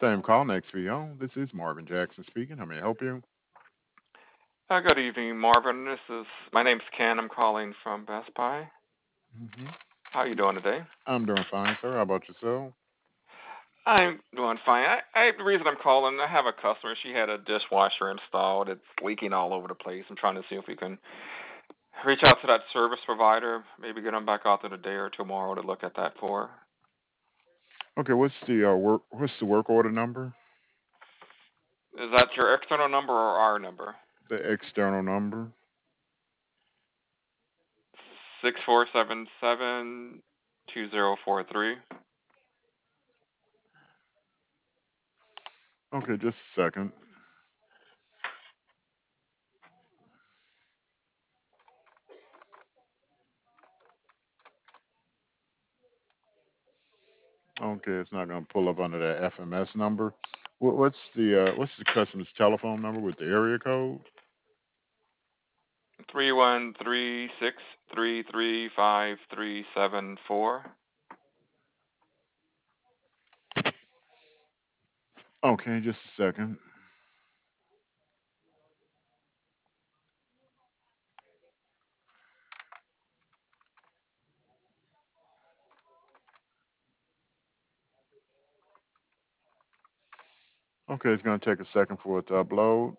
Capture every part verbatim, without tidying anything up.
Same call next video. This is Marvin Jackson speaking. How may I help you? Uh, good evening, Marvin. This is my name's Ken. I'm calling from Best Buy. hmm How are you doing today? I'm doing fine, sir. How about yourself? I'm doing fine. I, I the reason I'm calling, I have a customer. She had a dishwasher installed. It's leaking all over the place. I'm trying to see if we can reach out to that service provider. Maybe get them back out there today or tomorrow to look at that for her. Okay, what's the uh, work? What's the work order number? Is that your external number or our number? The external number. Six four seven seven two zero four three. Okay, just a second. Okay, it's not going to pull up under that F M S number. What, what's the uh, what's the customer's telephone number with the area code? Three one three six three three five three seven four. Okay, just a second. Okay, it's going to take a second for it to upload.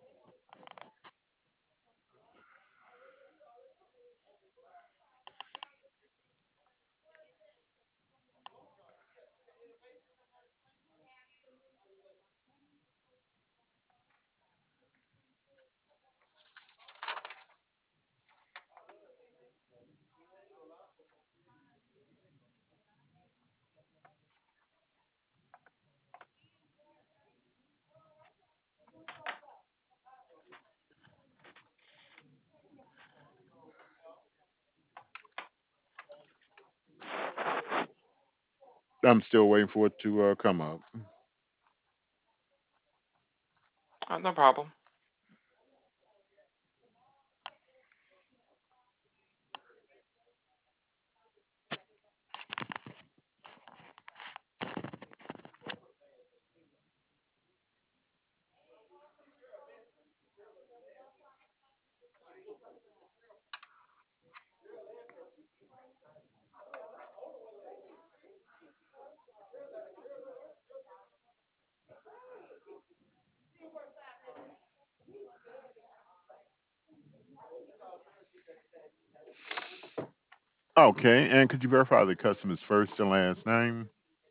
I'm still waiting for it to uh, come up. Uh, no problem. Okay, and could you verify the customer's first and last name?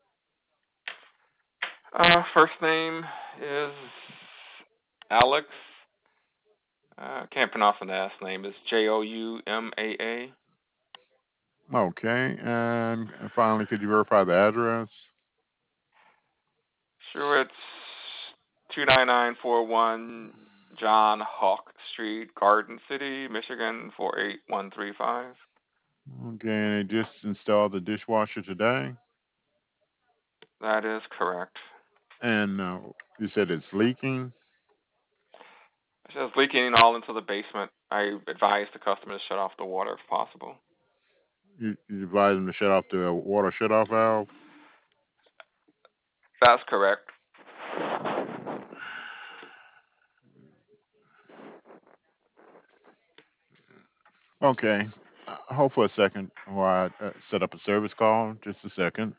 Uh, first name is Alex. Uh, can't pronounce the last name. It's J O U M A A. Okay, and finally, could you verify the address? Sure, it's two nine nine four one John Hawk Street, Garden City, Michigan four eight one three five. Okay, and they just installed the dishwasher today, That is correct. and uh, you said it's leaking. It says leaking all into the basement. I advise the customer to shut off the water if possible. You, you advise them to shut off the water shutoff valve. That's correct. Okay, uh, hold for a second while I uh, set up a service call. Just a second.